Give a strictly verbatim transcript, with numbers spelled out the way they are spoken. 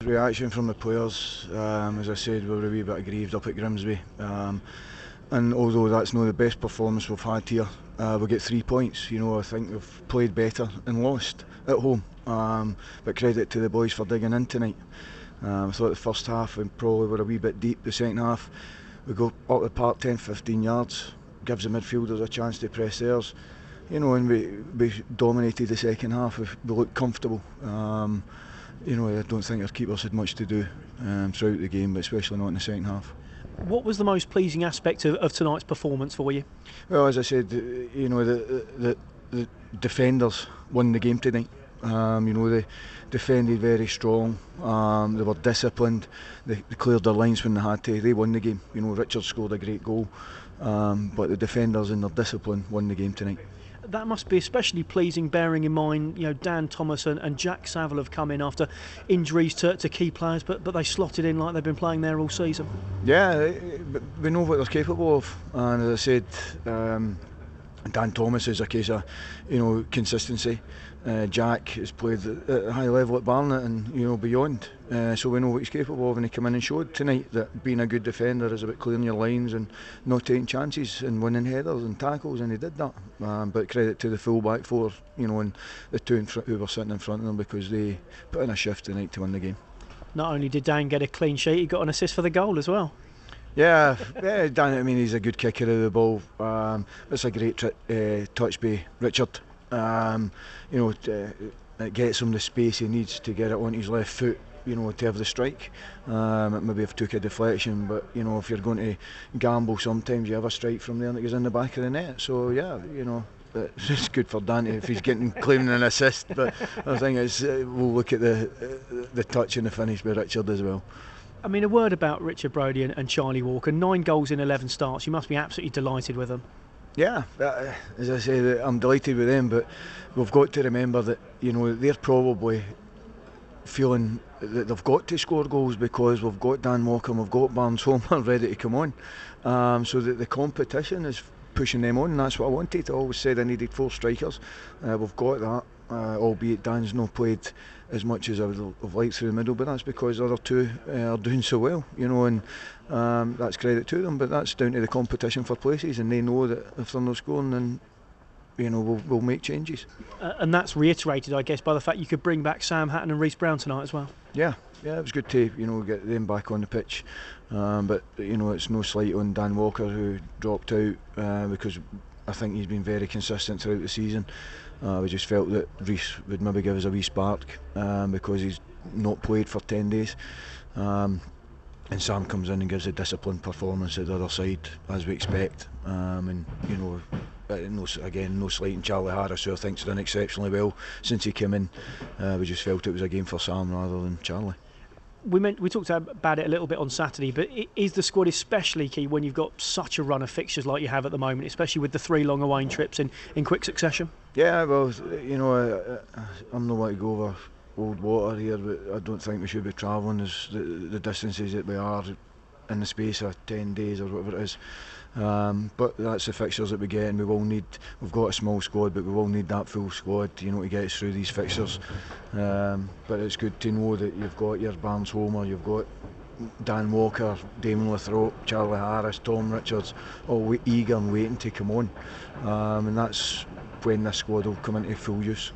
Reaction from the players, um, as I said, we were a wee bit aggrieved up at Grimsby, um, and although that's not the best performance we've had here, uh, we get three points. You know, I think we've played better and lost at home, um, but credit to the boys for digging in tonight. Um, I thought the first half we probably were a wee bit deep. The second half we go up the park ten fifteen yards, gives the midfielders a chance to press theirs. You know, and we, we dominated the second half. We, we looked comfortable. Um, You know, I don't think our keepers had much to do um, throughout the game, but especially not in the second half. What was the most pleasing aspect of, of tonight's performance for you? Well, as I said, you know, the, the, the defenders won the game tonight. Um, you know, they defended very strong. Um, they were disciplined. They, they cleared their lines when they had to. They won the game. You know, Richard scored a great goal, um, but the defenders and their discipline won the game tonight. That must be especially pleasing, bearing in mind, you know, Dan Thomas and, and Jack Saville have come in after injuries to, to key players, but but they slotted in like they've been playing there all season. Yeah, we know what they're capable of, and as I said, um, Dan Thomas is a case of, you know, consistency. Uh, Jack has played at a high level at Barnet and, you know, beyond, uh, so we know what he's capable of, and he came in and showed tonight that being a good defender is about clearing your lines and not taking chances and winning headers and tackles, and he did that. Um, but credit to the full back four, you know, and the two in front who were sitting in front of them, because they put in a shift tonight to win the game. Not only did Dan get a clean sheet, he got an assist for the goal as well. Yeah, yeah, Dan. I mean, he's a good kicker of the ball. Um, it's a great tri- uh, touch by Richard. Um, you know, uh, it gets him the space he needs to get it on his left foot. You know, to have the strike. Um, it maybe have took a deflection, but you know, if you're going to gamble, sometimes you have a strike from there that goes in the back of the net. So yeah, you know, it's good for Dan if he's getting claiming an assist. But I think it's uh, we'll look at the uh, the touch and the finish by Richard as well. I mean, a word about Richard Brodie and, and Charlie Walker. Nine goals in eleven starts. You must be absolutely delighted with them. Yeah, uh, as I say, I'm delighted with them, but we've got to remember that, you know, they're probably feeling that they've got to score goals because we've got Dan Walker and we've got Barnes Homer ready to come on. Um, so that the competition is pushing them on, and that's what I wanted. I always said I needed four strikers. Uh, we've got that, uh, albeit Dan's not played as much as I would have liked through the middle, but that's because the other two uh, are doing so well, you know, and um, that's credit to them. But that's down to the competition for places, and they know that if they're not scoring, then, you know, we'll, we'll make changes. Uh, and that's reiterated, I guess, by the fact you could bring back Sam Hatton and Reece Brown tonight as well. Yeah, yeah, it was good to, you know, get them back on the pitch. Um, but, you know, it's no slight on Dan Walker, who dropped out uh, because I think he's been very consistent throughout the season. Uh, we just felt that Reece would maybe give us a wee spark um, because he's not played for ten days. Um, and Sam comes in and gives a disciplined performance at the other side, as we expect. Um, and, you know, no, again, no slighting Charlie Harris, who I think's done exceptionally well since he came in. Uh, we just felt it was a game for Sam rather than Charlie. We meant we talked about it a little bit on Saturday, but is the squad especially key when you've got such a run of fixtures like you have at the moment, especially with the three long away trips in, in quick succession? Yeah, well, you know, I, I'm not want to go over old water here, but I don't think we should be travelling as the, the distances that we are in the space of ten days or whatever it is. Um, but that's the fixtures that we get, and we will need. We've got a small squad, but we will need that full squad, you know, to get us through these fixtures. Um, but it's good to know that you've got your Barnes Homer, you've got Dan Walker, Damon Lathrop, Charlie Harris, Tom Richards, all eager and waiting to come on, um, and that's when this squad will come into full use.